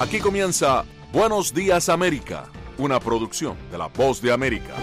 Aquí comienza Buenos Días América, una producción de La Voz de América.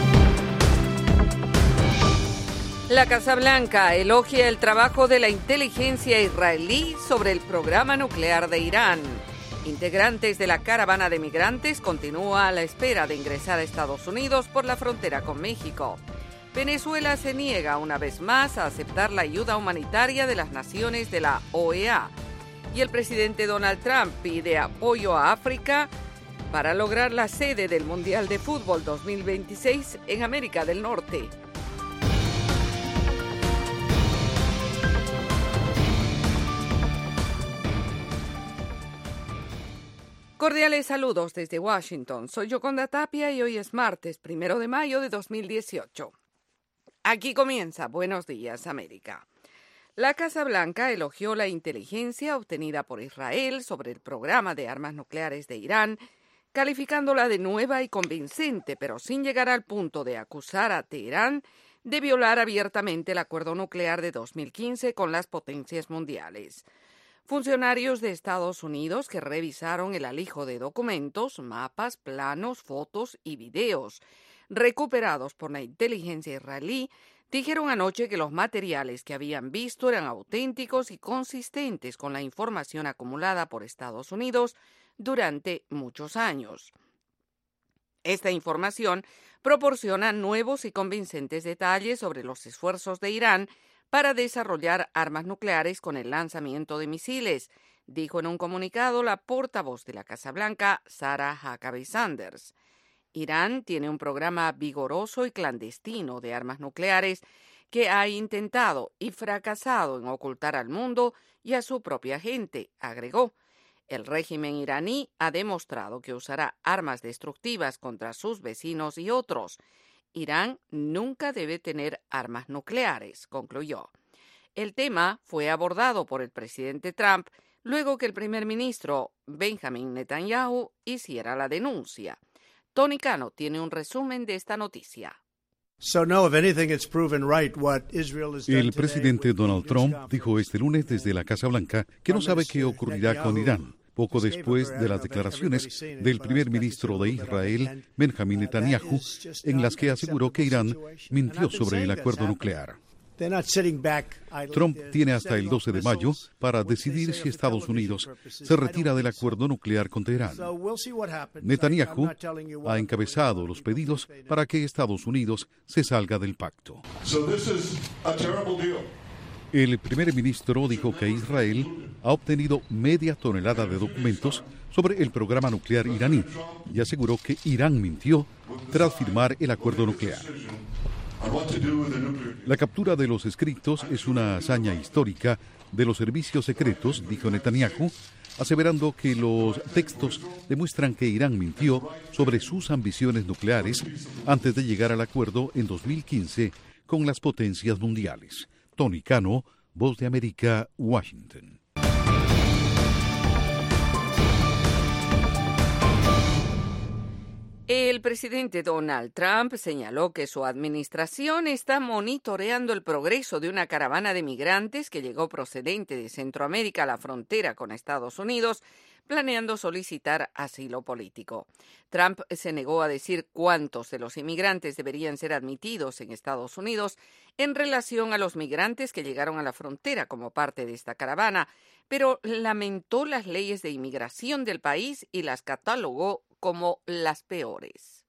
La Casa Blanca elogia el trabajo de la inteligencia israelí sobre el programa nuclear de Irán. Integrantes de la caravana de migrantes continúa a la espera de ingresar a Estados Unidos por la frontera con México. Venezuela se niega una vez más a aceptar la ayuda humanitaria de las naciones de la OEA. Y el presidente Donald Trump pide apoyo a África para lograr la sede del Mundial de Fútbol 2026 en América del Norte. Cordiales saludos desde Washington. Soy Yoconda Tapia y hoy es martes 1 de mayo de 2018. Aquí comienza Buenos Días América. La Casa Blanca elogió la inteligencia obtenida por Israel sobre el programa de armas nucleares de Irán, calificándola de nueva y convincente, pero sin llegar al punto de acusar a Teherán de violar abiertamente el acuerdo nuclear de 2015 con las potencias mundiales. Funcionarios de Estados Unidos que revisaron el alijo de documentos, mapas, planos, fotos y videos recuperados por la inteligencia israelí dijeron anoche que los materiales que habían visto eran auténticos y consistentes con la información acumulada por Estados Unidos durante muchos años. Esta información proporciona nuevos y convincentes detalles sobre los esfuerzos de Irán para desarrollar armas nucleares con el lanzamiento de misiles, dijo en un comunicado la portavoz de la Casa Blanca, Sarah Huckabee Sanders. Irán tiene un programa vigoroso y clandestino de armas nucleares que ha intentado y fracasado en ocultar al mundo y a su propia gente, agregó. El régimen iraní ha demostrado que usará armas destructivas contra sus vecinos y otros. Irán nunca debe tener armas nucleares, concluyó. El tema fue abordado por el presidente Trump luego que el primer ministro Benjamin Netanyahu hiciera la denuncia. Tony Cano tiene un resumen de esta noticia. El presidente Donald Trump dijo este lunes desde la Casa Blanca que no sabe qué ocurrirá con Irán, poco después de las declaraciones del primer ministro de Israel, Benjamin Netanyahu, en las que aseguró que Irán mintió sobre el acuerdo nuclear. Trump tiene hasta el 12 de mayo para decidir si Estados Unidos se retira del acuerdo nuclear con Teherán. Netanyahu ha encabezado los pedidos para que Estados Unidos se salga del pacto. El primer ministro dijo que Israel ha obtenido media tonelada de documentos sobre el programa nuclear iraní y aseguró que Irán mintió tras firmar el acuerdo nuclear. La captura de los escritos es una hazaña histórica de los servicios secretos, dijo Netanyahu, aseverando que los textos demuestran que Irán mintió sobre sus ambiciones nucleares antes de llegar al acuerdo en 2015 con las potencias mundiales. Tony Cano, Voz de América, Washington. El presidente Donald Trump señaló que su administración está monitoreando el progreso de una caravana de migrantes que llegó procedente de Centroamérica a la frontera con Estados Unidos, planeando solicitar asilo político. Trump se negó a decir cuántos de los inmigrantes deberían ser admitidos en Estados Unidos en relación a los migrantes que llegaron a la frontera como parte de esta caravana, pero lamentó las leyes de inmigración del país y las catalogó como las peores.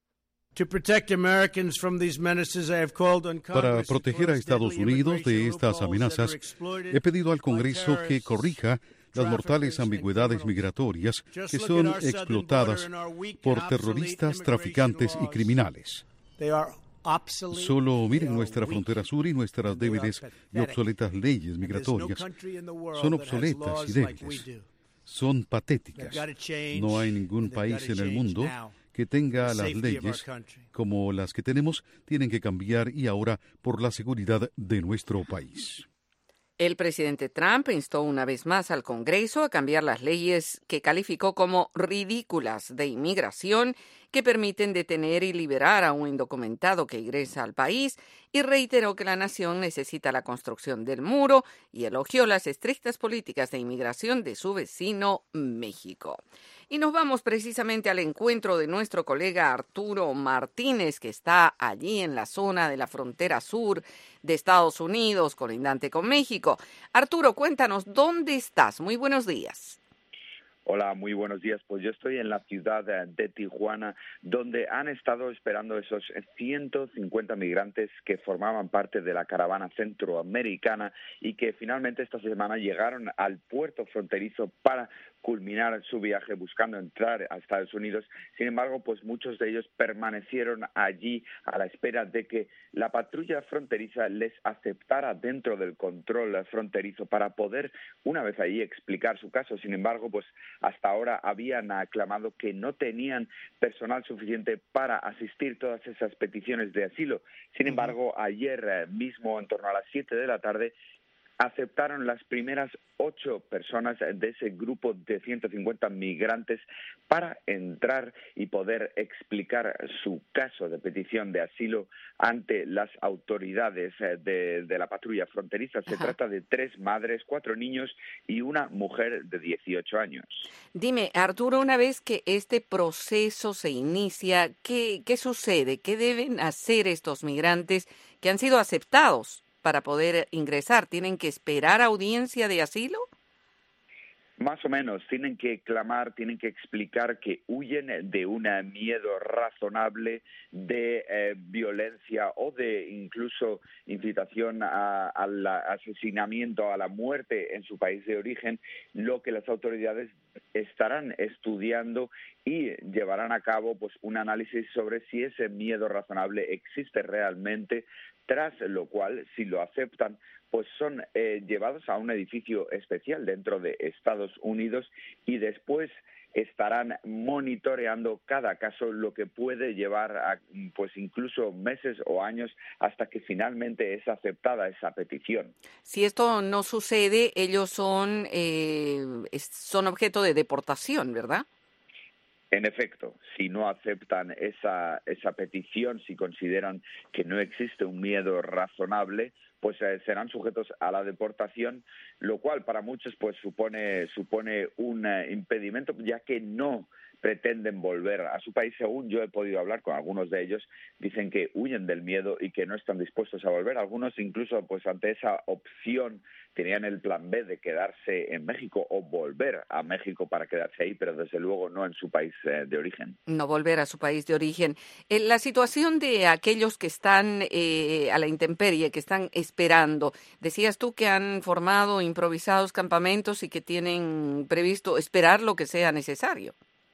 Para proteger a Estados Unidos de estas amenazas, he pedido al Congreso que corrija las mortales ambigüedades migratorias que son explotadas por terroristas, traficantes y criminales. Solo miren nuestra frontera sur y nuestras débiles y obsoletas leyes migratorias. Son obsoletas y débiles. Son patéticas. No hay ningún país en el mundo que tenga las leyes como las que tenemos. Tienen que cambiar y ahora por la seguridad de nuestro país. El presidente Trump instó una vez más al Congreso a cambiar las leyes que calificó como ridículas de inmigración que permiten detener y liberar a un indocumentado que ingresa al país, y reiteró que la nación necesita la construcción del muro y elogió las estrictas políticas de inmigración de su vecino México. Y nos vamos precisamente al encuentro de nuestro colega Arturo Martínez, que está allí en la zona de la frontera sur de Estados Unidos, colindante con México. Arturo, cuéntanos, ¿dónde estás? Muy buenos días. Hola, muy buenos días. Pues yo estoy en la ciudad de Tijuana, donde han estado esperando esos 150 migrantes que formaban parte de la caravana centroamericana y que finalmente esta semana llegaron al puerto fronterizo para culminar su viaje buscando entrar a Estados Unidos. Sin embargo, pues muchos de ellos permanecieron allí a la espera de que la patrulla fronteriza les aceptara dentro del control fronterizo para poder, una vez allí, explicar su caso. Sin embargo, pues hasta ahora habían aclamado que no tenían personal suficiente para asistir todas esas peticiones de asilo. Sin embargo, ayer mismo, en torno a las 7 de la tarde, aceptaron las primeras 8 personas de ese grupo de 150 migrantes para entrar y poder explicar su caso de petición de asilo ante las autoridades de la patrulla fronteriza. Se trata de 3 madres, 4 niños y una mujer de 18 años. Dime, Arturo, una vez que este proceso se inicia, ¿qué sucede? ¿Qué deben hacer estos migrantes que han sido aceptados para poder ingresar? ¿Tienen que esperar audiencia de asilo? Más o menos, tienen que clamar, tienen que explicar que huyen de un miedo razonable de violencia o de incluso incitación al asesinamiento, a la muerte en su país de origen, lo que las autoridades estarán estudiando y llevarán a cabo pues un análisis sobre si ese miedo razonable existe realmente, tras lo cual, si lo aceptan, pues son llevados a un edificio especial dentro de Estados Unidos y después estarán monitoreando cada caso, lo que puede llevar a pues incluso meses o años hasta que finalmente es aceptada esa petición. Si esto no sucede, ellos son objeto de deportación, ¿verdad? En efecto, si no aceptan esa petición, si consideran que no existe un miedo razonable, pues serán sujetos a la deportación, lo cual para muchos pues supone un impedimento, ya que no pretenden volver a su país. Según yo he podido hablar con algunos de ellos, dicen que huyen del miedo y que no están dispuestos a volver. Algunos incluso pues ante esa opción tenían el plan B de quedarse en México o volver a México para quedarse ahí, pero desde luego no en su país de origen. No volver a su país de origen. La situación de aquellos que están a la intemperie, que están esperando, decías tú que han formado improvisados campamentos y que tienen previsto esperar lo que sea necesario.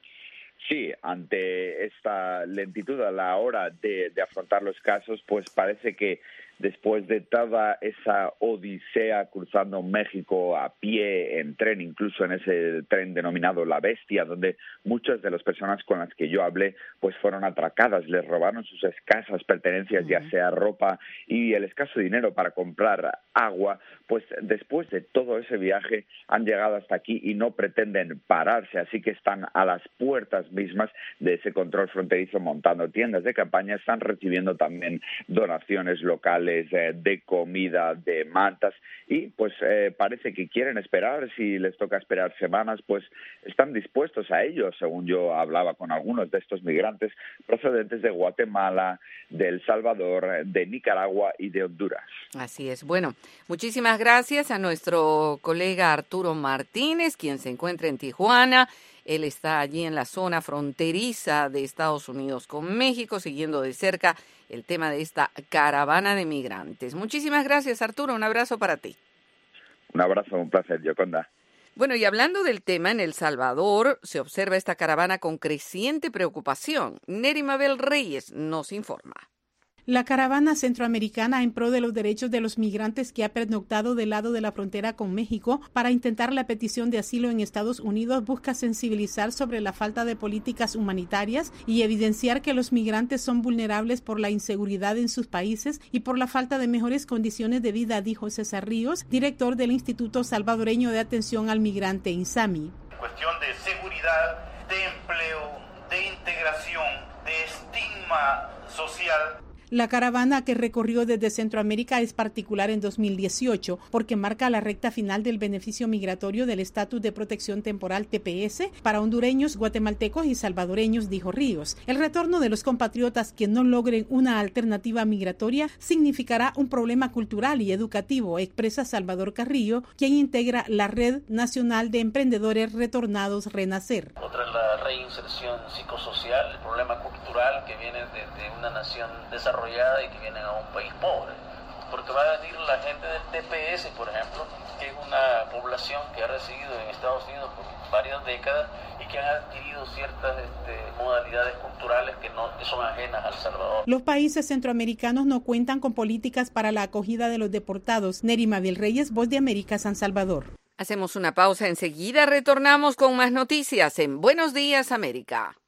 Sí, ante esta lentitud a la hora de afrontar los casos, pues parece que después de toda esa odisea cruzando México a pie, en tren, incluso en ese tren denominado La Bestia, donde muchas de las personas con las que yo hablé pues fueron atracadas, les robaron sus escasas pertenencias, ya sea ropa y el escaso dinero para comprar agua, pues después de todo ese viaje han llegado hasta aquí y no pretenden pararse, así que están a las puertas mismas de ese control fronterizo montando tiendas de campaña, están recibiendo también donaciones locales de comida, de mantas y pues parece que quieren esperar. Si les toca esperar semanas, pues están dispuestos a ello, según yo hablaba con algunos de estos migrantes procedentes de Guatemala, de El Salvador, de Nicaragua y de Honduras. Así es. Bueno, muchísimas gracias a nuestro colega Arturo Martínez, quien se encuentra en Tijuana. Él está allí en la zona fronteriza de Estados Unidos con México, siguiendo de cerca el tema de esta caravana de migrantes. Muchísimas gracias, Arturo. Un abrazo para ti. Un abrazo, un placer, Yoconda. Bueno, y hablando del tema, en El Salvador se observa esta caravana con creciente preocupación. Neri Mabel Reyes nos informa. La caravana centroamericana en pro de los derechos de los migrantes que ha pernoctado del lado de la frontera con México para intentar la petición de asilo en Estados Unidos busca sensibilizar sobre la falta de políticas humanitarias y evidenciar que los migrantes son vulnerables por la inseguridad en sus países y por la falta de mejores condiciones de vida, dijo César Ríos, director del Instituto Salvadoreño de Atención al Migrante, INSAMI. Cuestión de seguridad, de empleo, de integración, tema social. La caravana que recorrió desde Centroamérica es particular en 2018 porque marca la recta final del beneficio migratorio del estatus de protección temporal TPS para hondureños, guatemaltecos y salvadoreños, dijo Ríos. El retorno de los compatriotas que no logren una alternativa migratoria significará un problema cultural y educativo, expresa Salvador Carrillo, quien integra la Red Nacional de Emprendedores Retornados Renacer. Otra es la reinserción psicosocial, el problema cultural que viene de una nación desarrollada y que vienen a un país pobre, porque va a venir la gente del TPS, por ejemplo, que es una población que ha residido en Estados Unidos por varias décadas y que han adquirido ciertas modalidades culturales que son ajenas a El Salvador. Los países centroamericanos no cuentan con políticas para la acogida de los deportados. Nerima Vilreyes, Voz de América, San Salvador. Hacemos una pausa, enseguida retornamos con más noticias en Buenos Días, América.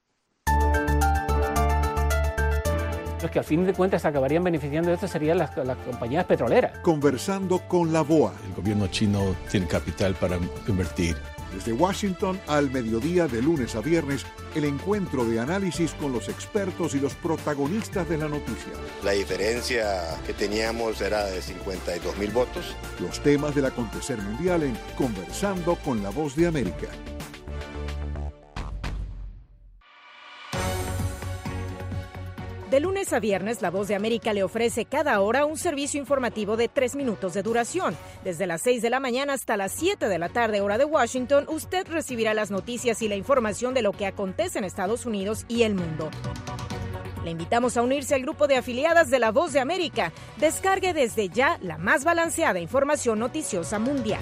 Los que al fin de cuentas acabarían beneficiando de esto serían las compañías petroleras. Conversando con la BOA. El gobierno chino tiene capital para invertir. Desde Washington al mediodía de lunes a viernes, el encuentro de análisis con los expertos y los protagonistas de la noticia. La diferencia que teníamos era de 52,000 votos. Los temas del acontecer mundial en Conversando con la Voz de América. De lunes a viernes, La Voz de América le ofrece cada hora un servicio informativo de 3 minutos de duración. Desde las 6 de la mañana hasta las 7 de la tarde, hora de Washington, usted recibirá las noticias y la información de lo que acontece en Estados Unidos y el mundo. Le invitamos a unirse al grupo de afiliadas de La Voz de América. Descargue desde ya la más balanceada información noticiosa mundial.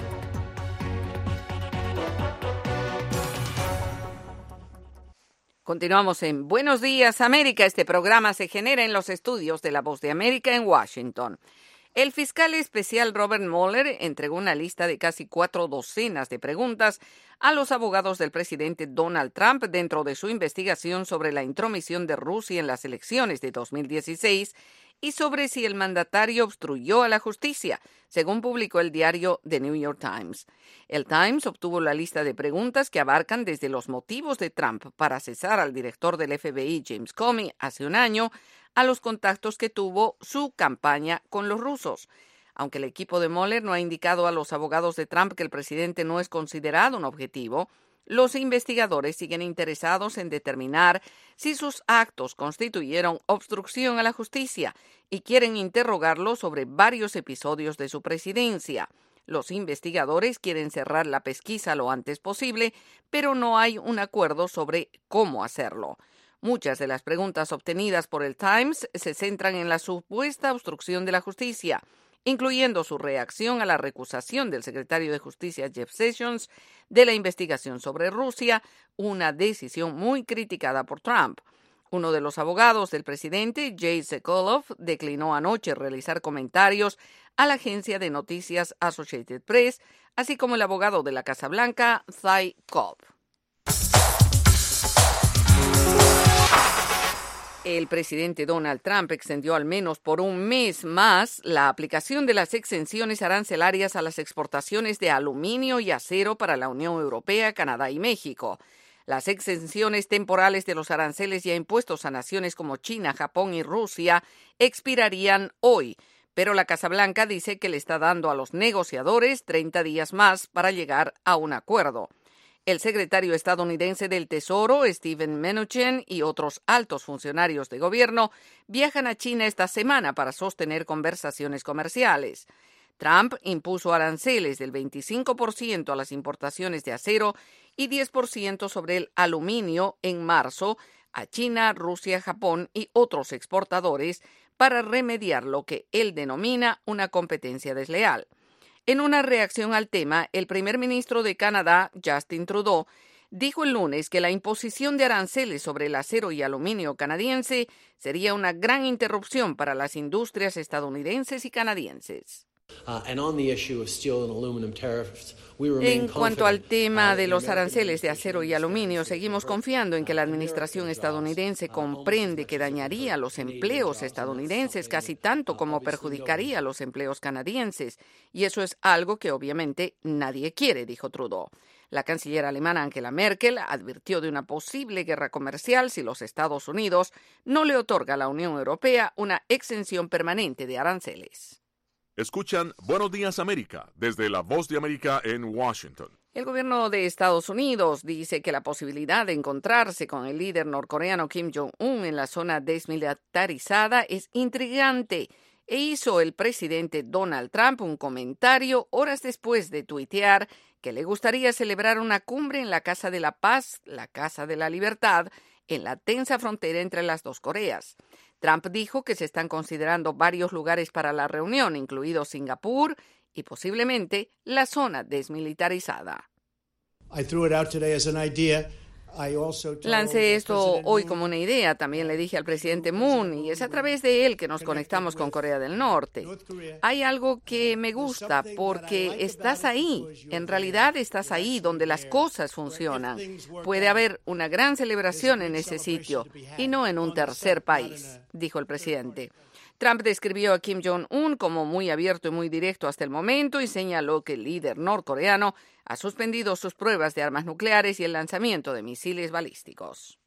Continuamos en Buenos Días, América. Este programa se genera en los estudios de La Voz de América en Washington. El fiscal especial Robert Mueller entregó una lista de casi 4 docenas de preguntas a los abogados del presidente Donald Trump dentro de su investigación sobre la intromisión de Rusia en las elecciones de 2016 y sobre si el mandatario obstruyó a la justicia, según publicó el diario The New York Times. El Times obtuvo la lista de preguntas que abarcan desde los motivos de Trump para cesar al director del FBI, James Comey, hace un año, a los contactos que tuvo su campaña con los rusos. Aunque el equipo de Mueller no ha indicado a los abogados de Trump que el presidente no es considerado un objetivo, los investigadores siguen interesados en determinar si sus actos constituyeron obstrucción a la justicia y quieren interrogarlo sobre varios episodios de su presidencia. Los investigadores quieren cerrar la pesquisa lo antes posible, pero no hay un acuerdo sobre cómo hacerlo. Muchas de las preguntas obtenidas por el Times se centran en la supuesta obstrucción de la justicia, incluyendo su reacción a la recusación del secretario de Justicia Jeff Sessions de la investigación sobre Rusia, una decisión muy criticada por Trump. Uno de los abogados del presidente, Jay Sekulow, declinó anoche realizar comentarios a la agencia de noticias Associated Press, así como el abogado de la Casa Blanca, Ty Cobb. El presidente Donald Trump extendió al menos por un mes más la aplicación de las exenciones arancelarias a las exportaciones de aluminio y acero para la Unión Europea, Canadá y México. Las exenciones temporales de los aranceles ya impuestos a naciones como China, Japón y Rusia expirarían hoy, pero la Casa Blanca dice que le está dando a los negociadores 30 días más para llegar a un acuerdo. El secretario estadounidense del Tesoro, Steven Mnuchin, y otros altos funcionarios de gobierno viajan a China esta semana para sostener conversaciones comerciales. Trump impuso aranceles del 25% a las importaciones de acero y 10% sobre el aluminio en marzo a China, Rusia, Japón y otros exportadores para remediar lo que él denomina una competencia desleal. En una reacción al tema, el primer ministro de Canadá, Justin Trudeau, dijo el lunes que la imposición de aranceles sobre el acero y aluminio canadiense sería una gran interrupción para las industrias estadounidenses y canadienses. En cuanto al tema de los aranceles de acero y aluminio, seguimos confiando en que la administración estadounidense comprende que dañaría los empleos estadounidenses casi tanto como perjudicaría a los empleos canadienses, y eso es algo que obviamente nadie quiere, dijo Trudeau. La canciller alemana Angela Merkel advirtió de una posible guerra comercial si los Estados Unidos no le otorga a la Unión Europea una exención permanente de aranceles. Escuchan Buenos Días América desde La Voz de América en Washington. El gobierno de Estados Unidos dice que la posibilidad de encontrarse con el líder norcoreano Kim Jong-un en la zona desmilitarizada es intrigante, e hizo el presidente Donald Trump un comentario horas después de tuitear que le gustaría celebrar una cumbre en la Casa de la Paz, la Casa de la Libertad, en la tensa frontera entre las dos Coreas. Trump dijo que se están considerando varios lugares para la reunión, incluido Singapur y posiblemente la zona desmilitarizada. Lancé esto hoy como una idea, también le dije al presidente Moon, y es a través de él que nos conectamos con Corea del Norte. Hay algo que me gusta porque estás ahí, en realidad estás ahí donde las cosas funcionan. Puede haber una gran celebración en ese sitio y no en un tercer país, dijo el presidente. Trump describió a Kim Jong-un como muy abierto y muy directo hasta el momento y señaló que el líder norcoreano ha suspendido sus pruebas de armas nucleares y el lanzamiento de misiles balísticos.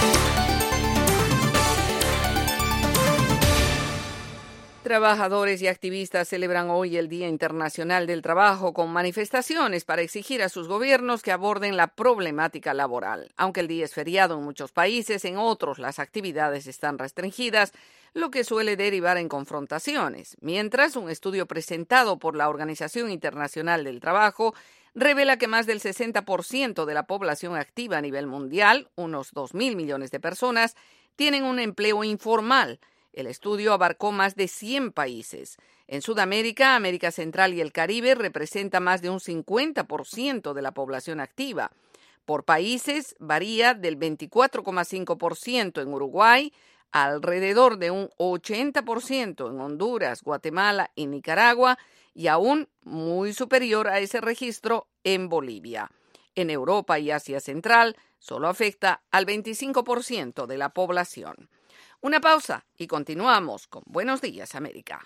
Trabajadores y activistas celebran hoy el Día Internacional del Trabajo con manifestaciones para exigir a sus gobiernos que aborden la problemática laboral. Aunque el día es feriado en muchos países, en otros las actividades están restringidas, lo que suele derivar en confrontaciones. Mientras, un estudio presentado por la Organización Internacional del Trabajo revela que más del 60% de la población activa a nivel mundial, unos 2.000 millones de personas, tienen un empleo informal. El estudio abarcó más de 100 países. En Sudamérica, América Central y el Caribe representa más de un 50% de la población activa. Por países, varía del 24,5% en Uruguay, alrededor de un 80% en Honduras, Guatemala y Nicaragua, y aún muy superior a ese registro en Bolivia. En Europa y Asia Central, solo afecta al 25% de la población. Una pausa y continuamos con Buenos Días, América.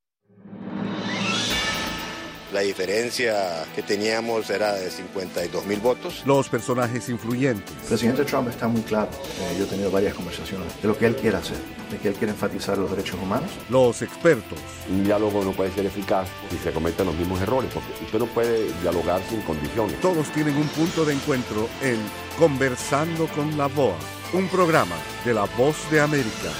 La diferencia que teníamos era de 52,000 votos. Los personajes influyentes. El presidente Trump está muy claro. Yo he tenido varias conversaciones de lo que él quiere hacer, de que él quiere enfatizar los derechos humanos. Los expertos. Un diálogo no puede ser eficaz si se cometen los mismos errores, porque usted no puede dialogar sin condiciones. Todos tienen un punto de encuentro en Conversando con la VOA, un programa de La Voz de América.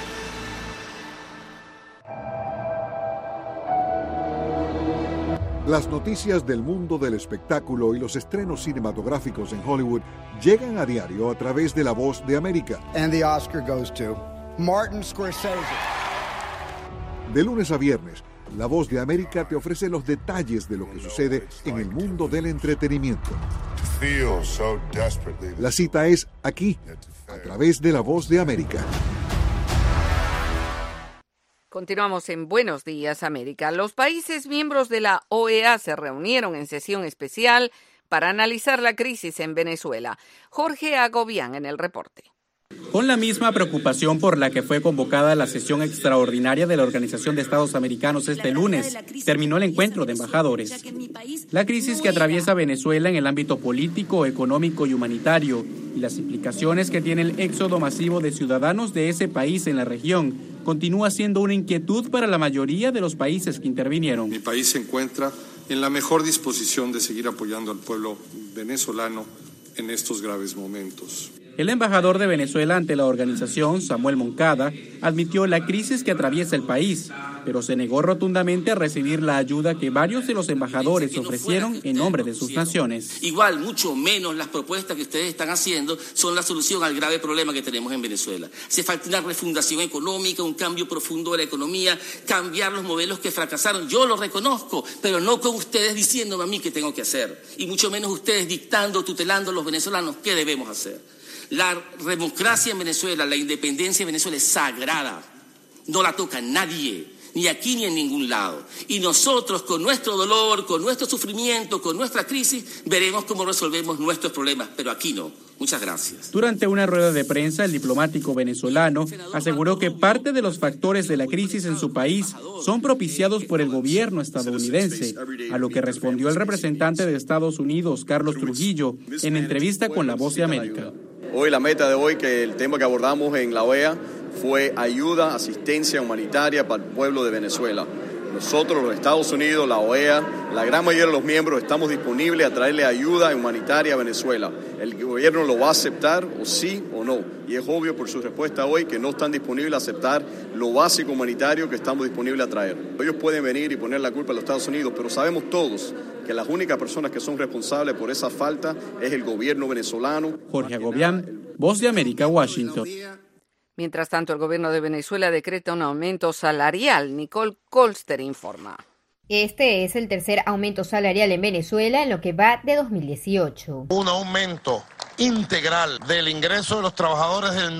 Las noticias del mundo del espectáculo y los estrenos cinematográficos en Hollywood llegan a diario a través de La Voz de América. And the Oscar goes to Martin Scorsese. De lunes a viernes, La Voz de América te ofrece los detalles de lo que sucede en el mundo del entretenimiento. La cita es aquí, a través de La Voz de América. Continuamos en Buenos Días, América. Los países miembros de la OEA se reunieron en sesión especial para analizar la crisis en Venezuela. Jorge Agobián en el reporte. Con la misma preocupación por la que fue convocada la sesión extraordinaria de la Organización de Estados Americanos este lunes, terminó el encuentro de embajadores. La crisis que atraviesa Venezuela en el ámbito político, económico y humanitario, y las implicaciones que tiene el éxodo masivo de ciudadanos de ese país en la región, continúa siendo una inquietud para la mayoría de los países que intervinieron. Mi país se encuentra en la mejor disposición de seguir apoyando al pueblo venezolano en estos graves momentos. El embajador de Venezuela ante la organización, Samuel Moncada, admitió la crisis que atraviesa el país, pero se negó rotundamente a recibir la ayuda que varios de los embajadores ofrecieron en nombre de sus naciones. Igual, mucho menos las propuestas que ustedes están haciendo son la solución al grave problema que tenemos en Venezuela. Hace falta una refundación económica, un cambio profundo de la economía, cambiar los modelos que fracasaron. Yo lo reconozco, pero no con ustedes diciéndome a mí qué tengo que hacer, y mucho menos ustedes dictando, tutelando a los venezolanos qué debemos hacer. La democracia en Venezuela, la independencia en Venezuela es sagrada, no la toca nadie. ni aquí ni en ningún lado. Y nosotros, con nuestro dolor, con nuestro sufrimiento, con nuestra crisis, veremos cómo resolvemos nuestros problemas, pero aquí no. Muchas gracias. Durante una rueda de prensa, el diplomático venezolano aseguró que parte de los factores de la crisis en su país son propiciados por el gobierno estadounidense, a lo que respondió el representante de Estados Unidos, Carlos Trujillo, en entrevista con La Voz de América. Hoy la meta de hoy, que el tema que abordamos en la OEA, fue ayuda, asistencia humanitaria para el pueblo de Venezuela. Nosotros, los Estados Unidos, la OEA, la gran mayoría de los miembros estamos disponibles a traerle ayuda humanitaria a Venezuela. El gobierno lo va a aceptar, o sí o no. Y es obvio por su respuesta hoy que no están disponibles a aceptar lo básico humanitario que estamos disponibles a traer. Ellos pueden venir y poner la culpa a los Estados Unidos, pero sabemos todos que las únicas personas que son responsables por esa falta es el gobierno venezolano. Jorge Agobián, Voz de América, Washington. Mientras tanto, el gobierno de Venezuela decreta un aumento salarial. Nicole Colster informa. Este es el tercer aumento salarial en Venezuela en lo que va de 2018. Un aumento integral del ingreso de los trabajadores del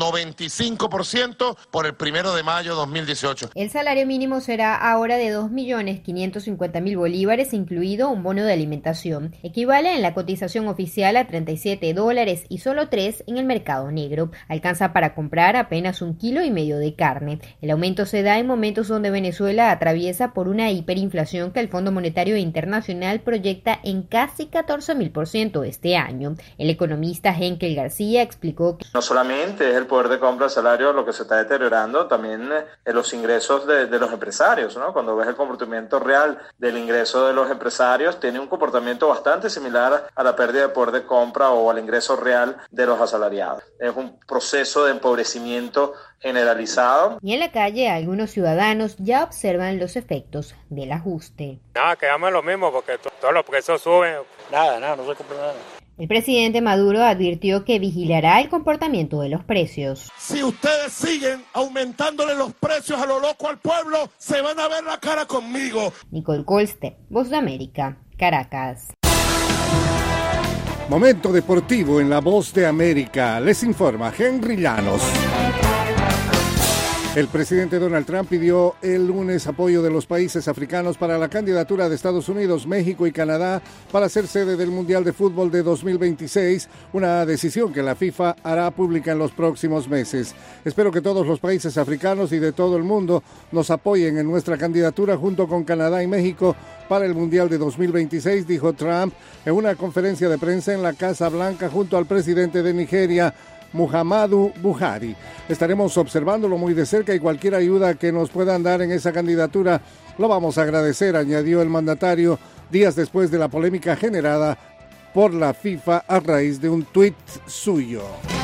95% por el 1 de mayo de 2018. El salario mínimo será ahora de 2.550.000 bolívares, incluido un bono de alimentación. Equivale en la cotización oficial a $37 y solo 3 en el mercado negro. Alcanza para comprar apenas 1,5 kilos de carne. El aumento se da en momentos donde Venezuela atraviesa por una hiperinflación que el Fondo Monetario Internacional proyecta en casi 14.000% este año. El economista Henkel García explicó que no solamente es el poder de compra del salario lo que se está deteriorando, también los ingresos de los empresarios, ¿no? Cuando ves el comportamiento real del ingreso de los empresarios, tiene un comportamiento bastante similar a la pérdida de poder de compra o al ingreso real de los asalariados. Es un proceso de empobrecimiento generalizado. Y en la calle algunos ciudadanos ya observan los efectos del ajuste. Nada, quedamos en lo mismo porque todos los precios suben. Nada, no se compra nada. El presidente Maduro advirtió que vigilará el comportamiento de los precios. Si ustedes siguen aumentándole los precios a lo loco al pueblo, se van a ver la cara conmigo. Nicole Colster, Voz de América, Caracas. Momento deportivo en La Voz de América. Les informa Henry Llanos. El presidente Donald Trump pidió el lunes apoyo de los países africanos para la candidatura de Estados Unidos, México y Canadá para ser sede del Mundial de Fútbol de 2026, una decisión que la FIFA hará pública en los próximos meses. Espero que todos los países africanos y de todo el mundo nos apoyen en nuestra candidatura junto con Canadá y México para el Mundial de 2026, dijo Trump en una conferencia de prensa en la Casa Blanca junto al presidente de Nigeria, Muhammadu Buhari. Estaremos observándolo muy de cerca y cualquier ayuda que nos puedan dar en esa candidatura lo vamos a agradecer, añadió el mandatario días después de la polémica generada por la FIFA a raíz de un tuit suyo.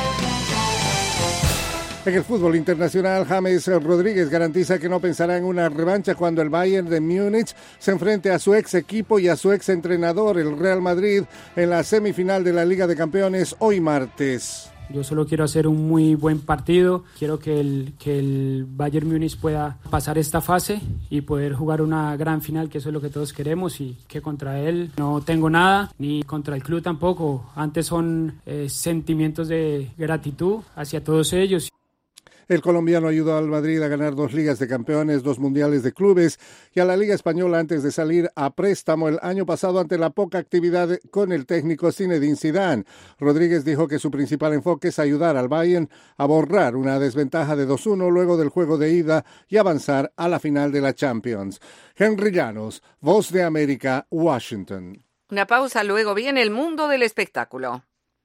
En el fútbol internacional, James Rodríguez garantiza que no pensará en una revancha cuando el Bayern de Múnich se enfrente a su ex equipo y a su ex entrenador, el Real Madrid, en la semifinal de la Liga de Campeones hoy martes. Yo solo quiero hacer un muy buen partido, quiero que el Bayern Múnich pueda pasar esta fase y poder jugar una gran final, que eso es lo que todos queremos, y que contra él no tengo nada, ni contra el club tampoco. Antes son sentimientos de gratitud hacia todos ellos. El colombiano ayudó al Madrid a ganar 2 Ligas de Campeones, 2 Mundiales de Clubes y a la Liga Española antes de salir a préstamo el año pasado ante la poca actividad con el técnico Zinedine Zidane. Rodríguez dijo que su principal enfoque es ayudar al Bayern a borrar una desventaja de 2-1 luego del juego de ida y avanzar a la final de la Champions. Henry Llanos, Voz de América, Washington. Una pausa, luego viene el mundo del espectáculo.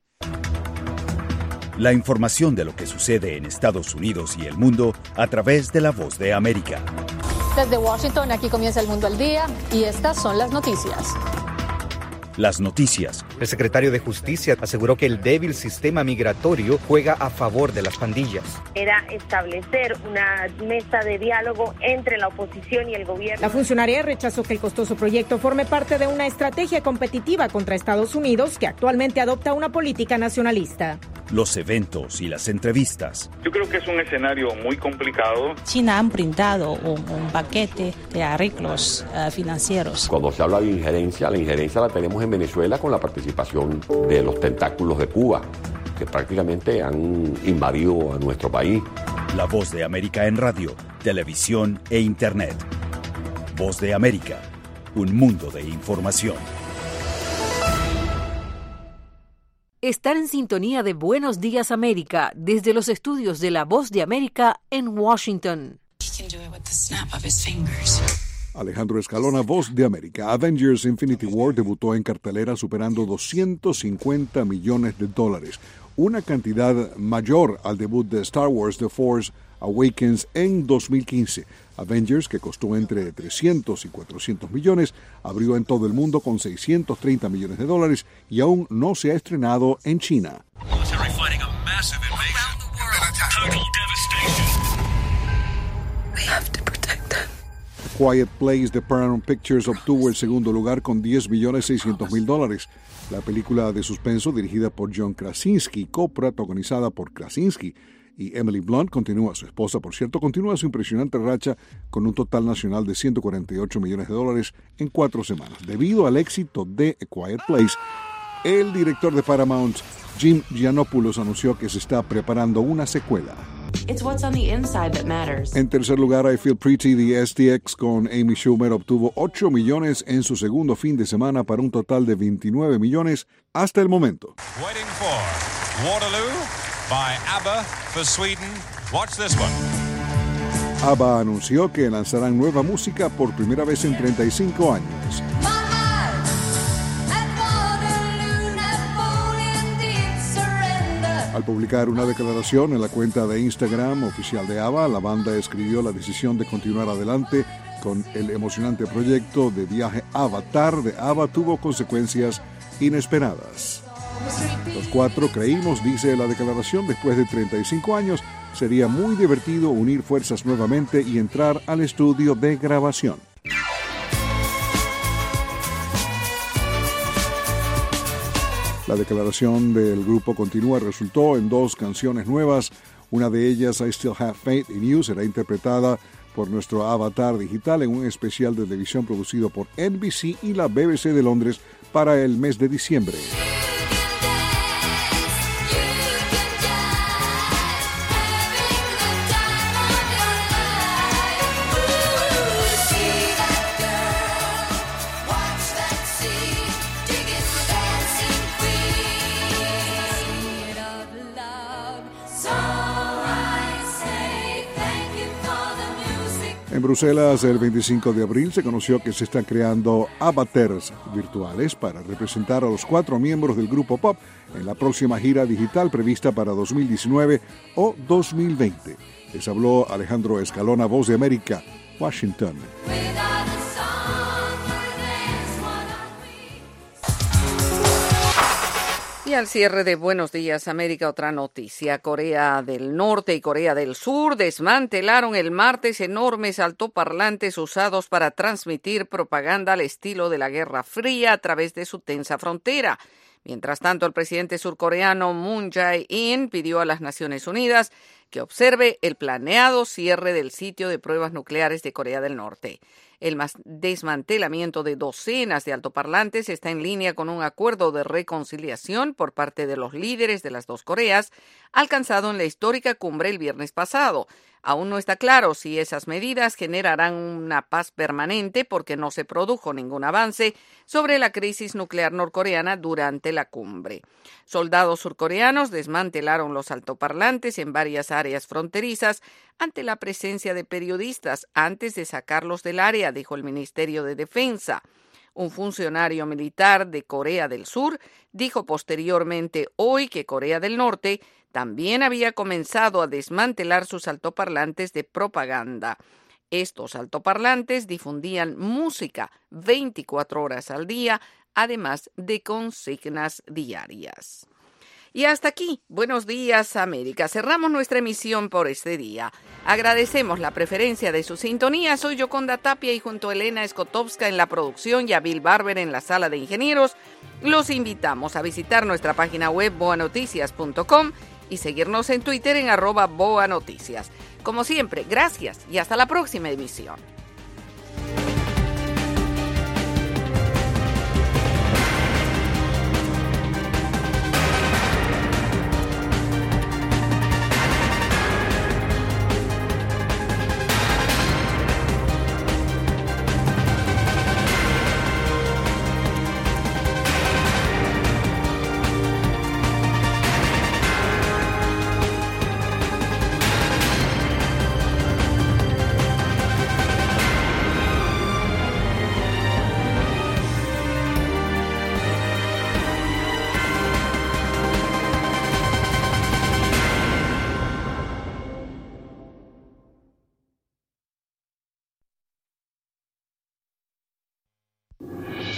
La información de lo que sucede en Estados Unidos y el mundo a través de La Voz de América. Desde Washington, aquí comienza El Mundo al Día y estas son las noticias. Las noticias. El secretario de Justicia aseguró que el débil sistema migratorio juega a favor de las pandillas. Era establecer una mesa de diálogo entre la oposición y el gobierno. La funcionaria rechazó que el costoso proyecto forme parte de una estrategia competitiva contra Estados Unidos, que actualmente adopta una política nacionalista. Los eventos y las entrevistas. Yo creo que es un escenario muy complicado. China ha brindado un paquete de arreglos financieros. Cuando se habla de injerencia, la injerencia la tenemos en Venezuela con la participación de los tentáculos de Cuba, que prácticamente han invadido a nuestro país. La Voz de América en radio, televisión e Internet. Voz de América, un mundo de información. Están en sintonía de Buenos Días América desde los estudios de La Voz de América en Washington. Alejandro Escalona, Voz de América. Avengers Infinity War debutó en cartelera superando $250 millones, una cantidad mayor al debut de Star Wars The Force Awakens en 2015. Avengers, que costó entre 300 y 400 millones, abrió en todo el mundo con $630 millones y aún no se ha estrenado en China. Quiet Place de Paramount Pictures obtuvo el segundo lugar con $10.600.000. La película de suspenso dirigida por John Krasinski, coprotagonizada por Krasinski y Emily Blunt, su esposa, por cierto, continúa su impresionante racha con un total nacional de $148 millones en 4 semanas. Debido al éxito de A Quiet Place, el director de Paramount, Jim Giannopoulos, anunció que se está preparando una secuela. It's what's on the inside that matters. En tercer lugar, I Feel Pretty de STX con Amy Schumer obtuvo $8 millones en su segundo fin de semana para un total de $29 millones hasta el momento. Waiting for Waterloo by ABBA for Sweden. Watch this one. ABBA anunció que lanzarán nueva música por primera vez en 35 años. Al publicar una declaración en la cuenta de Instagram oficial de ABBA, la banda escribió la decisión de continuar adelante con el emocionante proyecto de viaje Avatar de ABBA tuvo consecuencias inesperadas. Los 4 creímos, dice la declaración, después de 35 años, sería muy divertido unir fuerzas nuevamente y entrar al estudio de grabación. La declaración del grupo continúa, resultó en 2 canciones nuevas. Una de ellas, I Still Have Faith in You, será interpretada por nuestro avatar digital en un especial de televisión producido por NBC y la BBC de Londres para el mes de diciembre. En Bruselas, el 25 de abril, se conoció que se están creando avatars virtuales para representar a los 4 miembros del grupo pop en la próxima gira digital prevista para 2019 o 2020. Les habló Alejandro Escalona, Voz de América, Washington. Y al cierre de Buenos Días América, otra noticia. Corea del Norte y Corea del Sur desmantelaron el martes enormes altoparlantes usados para transmitir propaganda al estilo de la Guerra Fría a través de su tensa frontera. Mientras tanto, el presidente surcoreano Moon Jae-in pidió a las Naciones Unidas que observe el planeado cierre del sitio de pruebas nucleares de Corea del Norte. El desmantelamiento de docenas de altoparlantes está en línea con un acuerdo de reconciliación por parte de los líderes de las 2 Coreas, alcanzado en la histórica cumbre el viernes pasado. Aún no está claro si esas medidas generarán una paz permanente porque no se produjo ningún avance sobre la crisis nuclear norcoreana durante la cumbre. Soldados surcoreanos desmantelaron los altoparlantes en varias áreas fronterizas ante la presencia de periodistas antes de sacarlos del área, dijo el Ministerio de Defensa. Un funcionario militar de Corea del Sur dijo posteriormente hoy que Corea del Norte también había comenzado a desmantelar sus altoparlantes de propaganda. Estos altoparlantes difundían música 24 horas al día, además de consignas diarias. Y hasta aquí, Buenos Días América. Cerramos nuestra emisión por este día. Agradecemos la preferencia de su sintonía. Soy Yoconda Tapia y junto a Elena Skotowska en la producción y a Bill Barber en la sala de ingenieros, los invitamos a visitar nuestra página web boanoticias.com y seguirnos en Twitter en @boanoticias. Como siempre, gracias y hasta la próxima emisión.